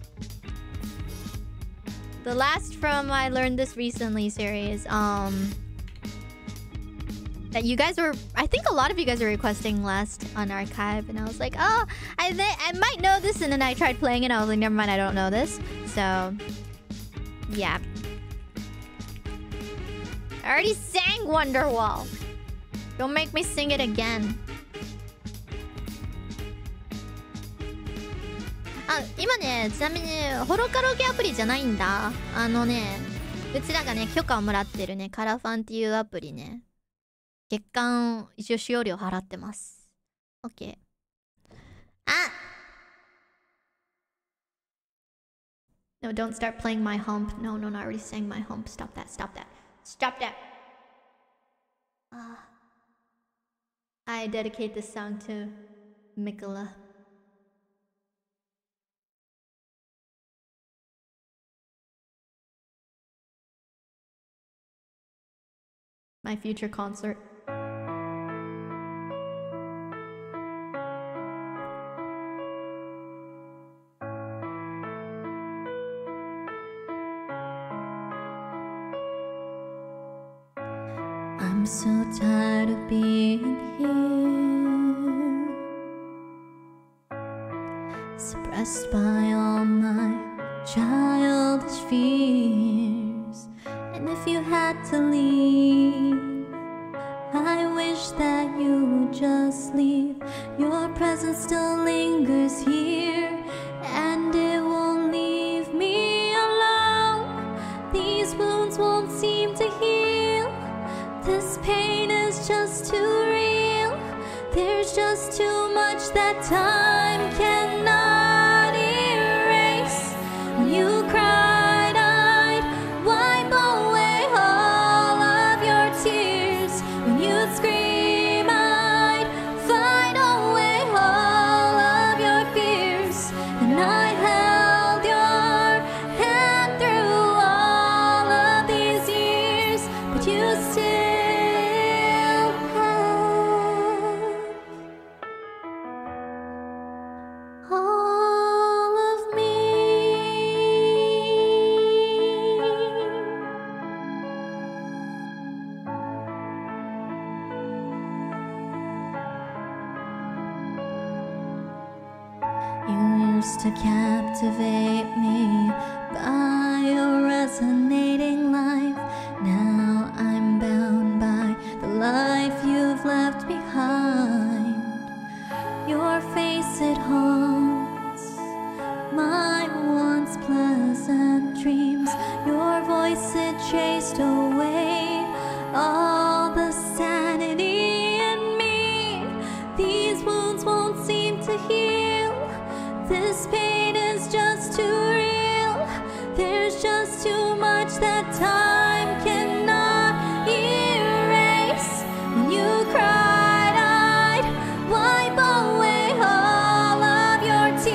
The last from I Learned This Recently series, that you guys were, I think a lot of you guys were requesting last on archive, and I was like, oh, I might know this, and then I tried playing it, and I was like, never mind, I don't know this. So, yeah. I already sang Wonderwall. Don't make me sing it again. 今ね、ちなみにホロカラオケアプリじゃないんだ。うちらがね、許可をもらってるね、カラファンっていうアプリね。月間一応使用料払ってます。OK。No, don't start playing my hump. No, I already sang my hump. Stop that. Stop that. I dedicate this song to Mikola. My future consort. I'm so tired of being here, suppressed by all my childish fears. And if you had to leave, I wish that you would just leave. Your presence still lingers here, and it won't leave me alone. These wounds won't seem to heal. This pain is just too real. There's just too much that time cannot erase. When you cried, I'd wipe away all of your tears. When you'd scream, I'd fight away all of your fears. And I held your hand through all of these years, but you still all of me. You used to captivate me by your resonating life. Now I'm bound by the life you've left behind. Your face, it haunts my once pleasant dreams. Your voice, it chased away all the sanity in me. These wounds won't seem to heal. This pain is just too real. There's just too much that time cannot erase. When you cried, I'd wipe away all of your tears.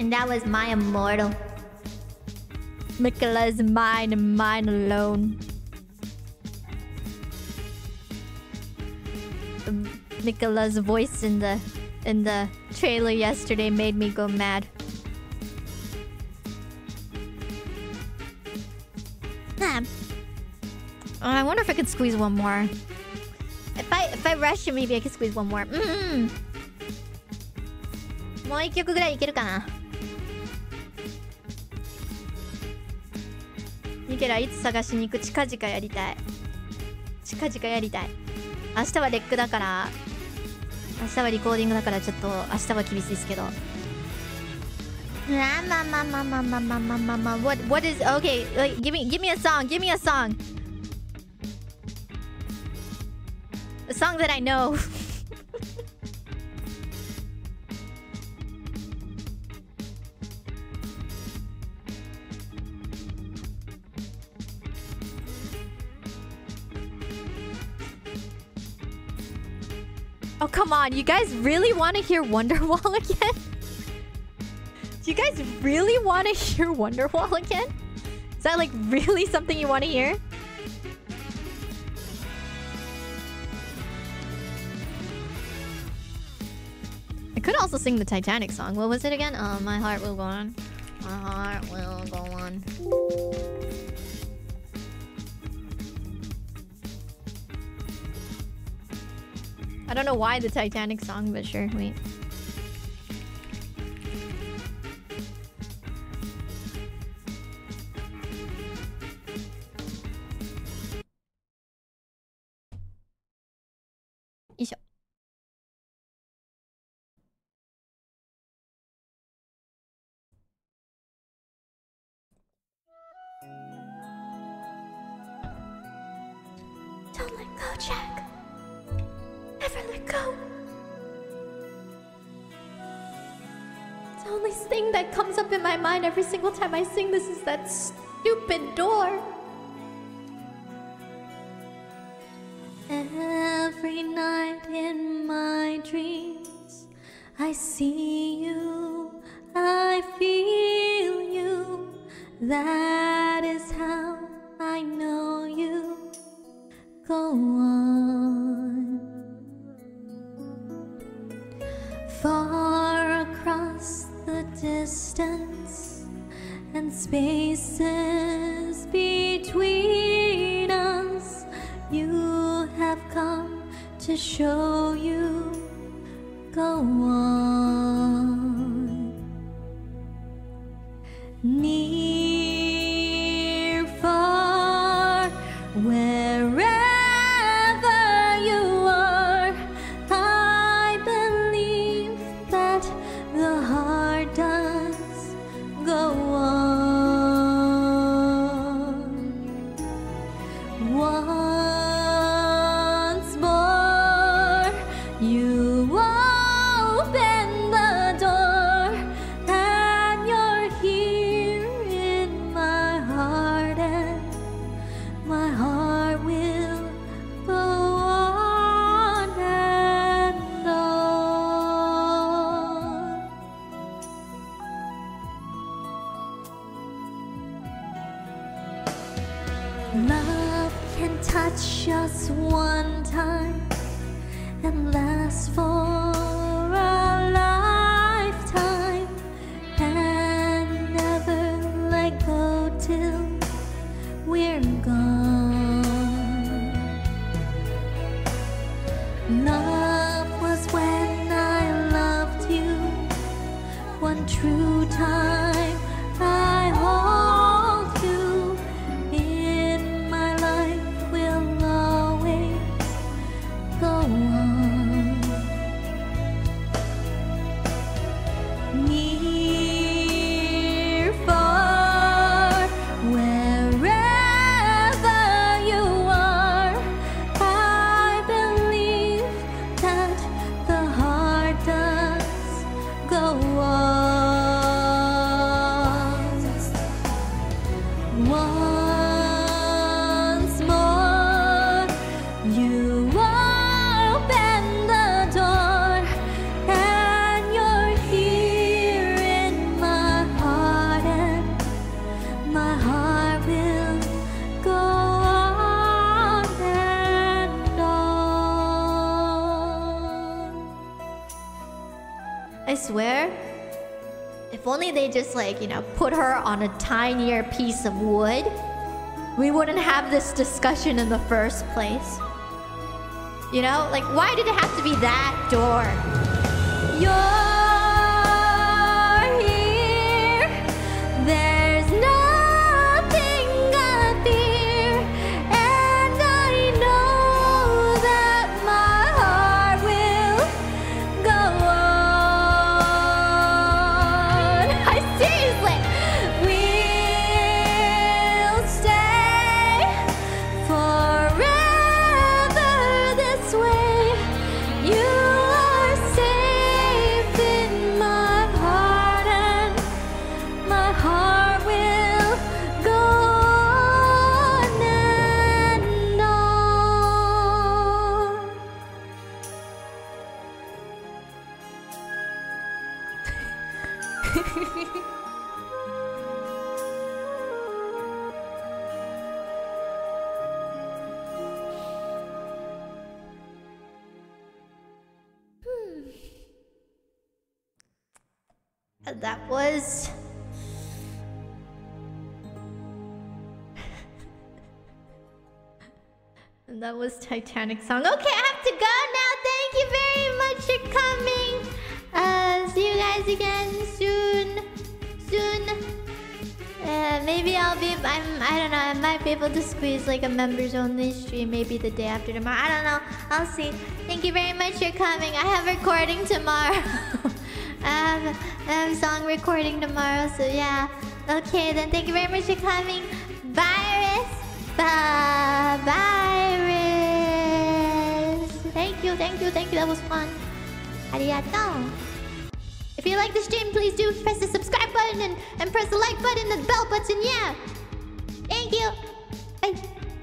And that was My Immortal. Michaela's mine and mine alone. Michaela's voice in the trailer yesterday made me go mad. I wonder if I could squeeze one more. If I rush it, maybe I could squeeze one more. もう一曲ぐらいいけるかな。ニケラいつ探しに行く？近々やりたい。近々やりたい。明日はレックだから、明日はリコーディングだからちょっと明日は厳しいですけど。What is okay? Like, give me a song. Give me a song. A song that I know. Oh, come on. You guys really want to hear Wonderwall again? Do you guys really want to hear Wonderwall again? Is that like really something you want to hear? I could also sing the Titanic song. What was it again? My heart will go on. My heart will go on. I don't know why the Titanic song, but sure, wait. Isho. Don't let go, Jack. Never let go. The only thing that comes up in my mind every single time I sing this is that stupid door. Every night in my dreams, I see you, I feel you. That is how I know you. Go on. Far across the distance and spaces between us, you have come to show you. Go on. Near, far, wherever you are, I believe that the heart does go on. Once more, you open the door, and you're here in my heart, and my heart will go on and on. Love can touch us one time and last for a lifetime, and never let go till we're gone. Love was when I loved you, one true time I hold you. In my life will always go on. I swear, if only they just like, you know, put her on a tinier piece of wood, we wouldn't have this discussion in the first place. You know, like why did it have to be that door? You're here. There's nothing I fear, and I know that my heart will go on. I seriously will stay forever this way. You are safe in my heart, and my heart will go on and on. And that was and that was Titanic song. Okay, I have to go now. Thank you very much for coming. See you guys again soon. Maybe I'll be I don't know, I might be able to squeeze like a members only stream maybe the day after tomorrow. I don't know. I'll see. Thank you very much for coming. I have recording tomorrow. I have song recording tomorrow, so yeah. Okay, then thank you very much for coming. Virus. Virus. Thank you. That was fun. Arigato. If you like the stream, please do press the subscribe button and press the like button and the bell button, yeah. Thank you. Bye.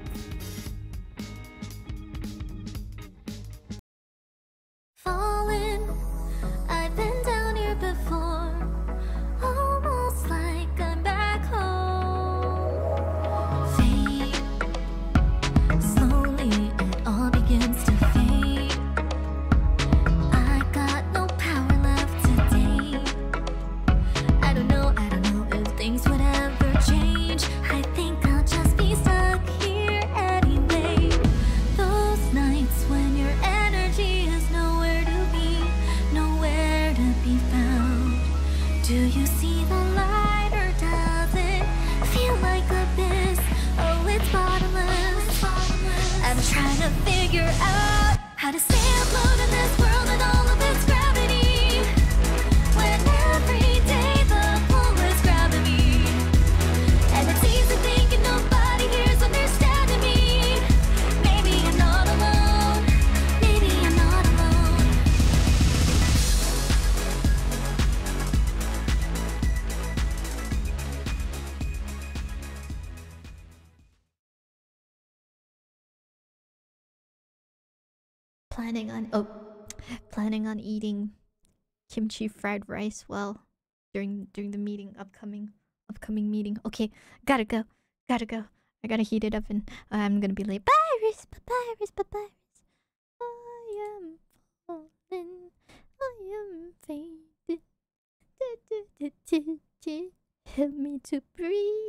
Falling, I've been down here before, almost like I'm back home. Fade, slowly it all begins to fade. I got no power left today. I don't know if things would ever change. I think I'll just be stuck here anyway. Those nights when your energy is nowhere to be found. Do you see the light, or does it feel like abyss? Oh, it's bottomless. I'm trying to figure out how to stay afloat in this world with all of its gravity, when every day the pull is grabbing me, and it's easy thinking nobody here's understanding me. Maybe I'm not alone. Maybe I'm not alone. Planning on eating kimchi fried rice during the meeting, upcoming meeting. Okay, gotta go. I gotta heat it up, and I'm gonna be late. Virus. I am falling. I am fading. Help me to breathe.